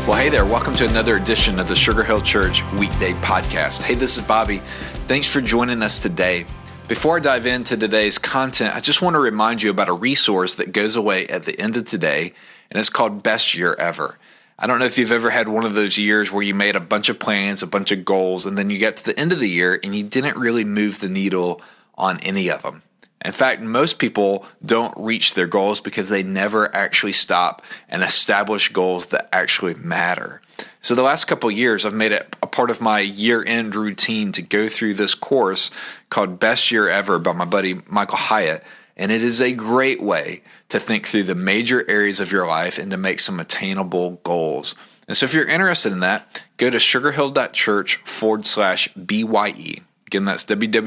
Well, hey there. Welcome to another edition of the Sugar Hill Church Weekday Podcast. Hey, this is Bobby. Thanks for joining us today. Before I dive into today's content, I just want to remind you about a resource that goes away at the end of today, and it's called Best Year Ever. I don't know if you've ever had one of those years where you made a bunch of plans, a bunch of goals, and then you get to the end of the year and you didn't really move the needle on any of them. In fact, most people don't reach their goals because they never actually stop and establish goals that actually matter. So the last couple of years, I've made it a part of my year-end routine to go through this course called Best Year Ever by my buddy Michael Hyatt. And it is a great way to think through the major areas of your life and to make some attainable goals. And so if you're interested in that, go to sugarhill.church/BYE. Again, that's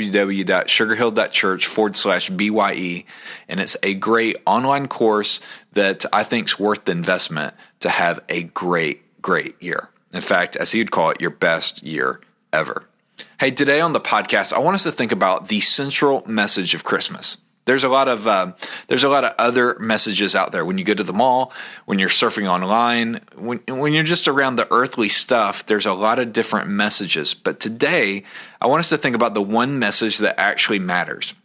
www.sugarhill.church/BYE. And it's a great online course that I think is worth the investment to have a great year. In fact, as he'd call it, your best year ever. Hey, today on the podcast, I want us to think about the central message of Christmas. There's a lot of other messages out there. When you go to the mall, when you're surfing online, when you're just around the earthly stuff, there's a lot of different messages. But today, I want us to think about the one message that actually matters.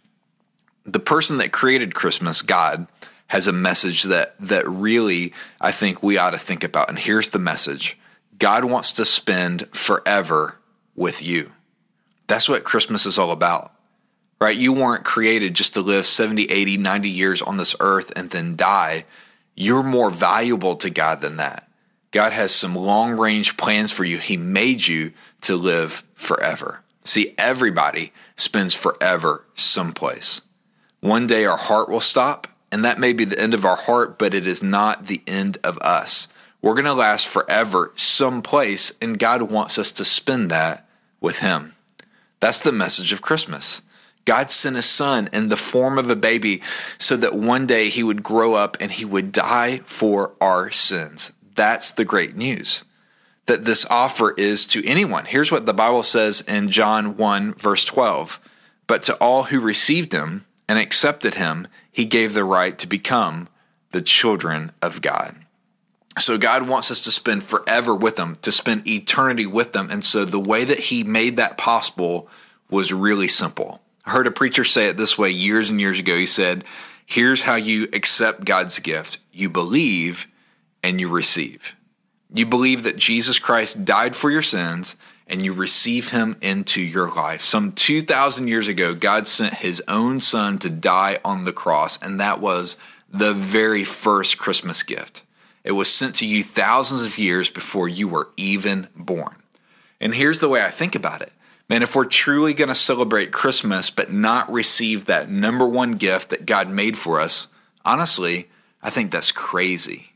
The person that created Christmas, God, has a message that really I think we ought to think about. And here's the message. God wants to spend forever with you. That's what Christmas is all about. Right? You weren't created just to live 70, 80, 90 years on this earth and then die. You're more valuable to God than that. God has some long-range plans for you. He made you to live forever. See, everybody spends forever someplace. One day our heart will stop, and that may be the end of our heart, but it is not the end of us. We're going to last forever someplace, and God wants us to spend that with Him. That's the message of Christmas. God sent His Son in the form of a baby so that one day He would grow up and He would die for our sins. That's the great news, that this offer is to anyone. Here's what the Bible says in John 1, verse 12. But to all who received Him and accepted Him, He gave the right to become the children of God. So God wants us to spend forever with Him, to spend eternity with Him. And so the way that He made that possible was really simple. I heard a preacher say it this way years and years ago. He said, here's how you accept God's gift. You believe and you receive. You believe that Jesus Christ died for your sins and you receive Him into your life. Some 2,000 years ago, God sent His own Son to die on the cross, and that was the very first Christmas gift. It was sent to you thousands of years before you were even born. And here's the way I think about it. Man, if we're truly going to celebrate Christmas but not receive that number one gift that God made for us, honestly, I think that's crazy.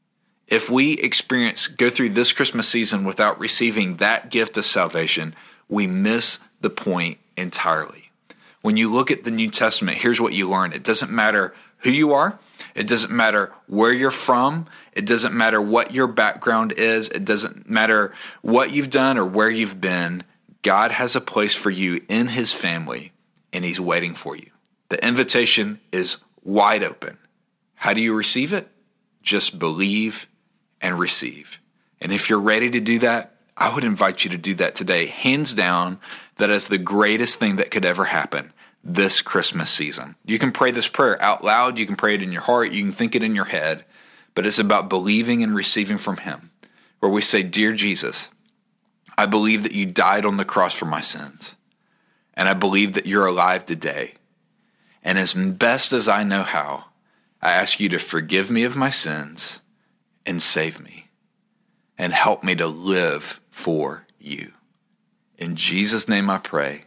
If we go through this Christmas season without receiving that gift of salvation, we miss the point entirely. When you look at the New Testament, here's what you learn. It doesn't matter who you are. It doesn't matter where you're from. It doesn't matter what your background is. It doesn't matter what you've done or where you've been. God has a place for you in His family, and He's waiting for you. The invitation is wide open. How do you receive it? Just believe and receive. And if you're ready to do that, I would invite you to do that today. Hands down, that is the greatest thing that could ever happen this Christmas season. You can pray this prayer out loud. You can pray it in your heart. You can think it in your head. But it's about believing and receiving from Him, where we say, Dear Jesus, I believe that you died on the cross for my sins, and I believe that you're alive today. And as best as I know how, I ask you to forgive me of my sins and save me and help me to live for you. In Jesus' name I pray,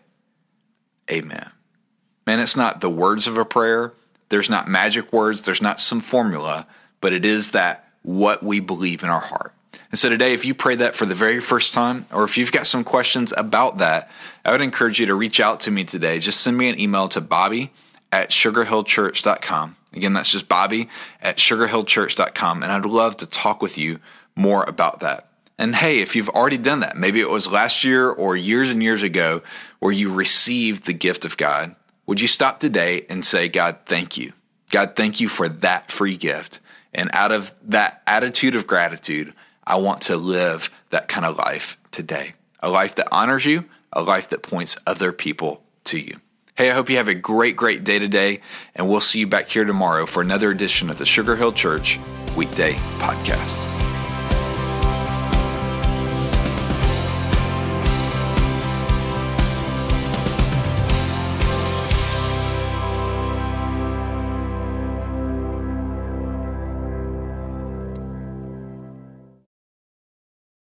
amen. Man, it's not the words of a prayer. There's not magic words. There's not some formula, but it is that what we believe in our heart. And so today, if you pray that for the very first time, or if you've got some questions about that, I would encourage you to reach out to me today. Just send me an email to bobby@sugarhillchurch.com. Again, that's just bobby@sugarhillchurch.com. And I'd love to talk with you more about that. And hey, if you've already done that, maybe it was last year or years and years ago where you received the gift of God, would you stop today and say, God, thank you. God, thank you for that free gift. And out of that attitude of gratitude, I want to live that kind of life today. A life that honors you, a life that points other people to you. Hey, I hope you have a great, great day today, and we'll see you back here tomorrow for another edition of the Sugar Hill Church Weekday Podcast.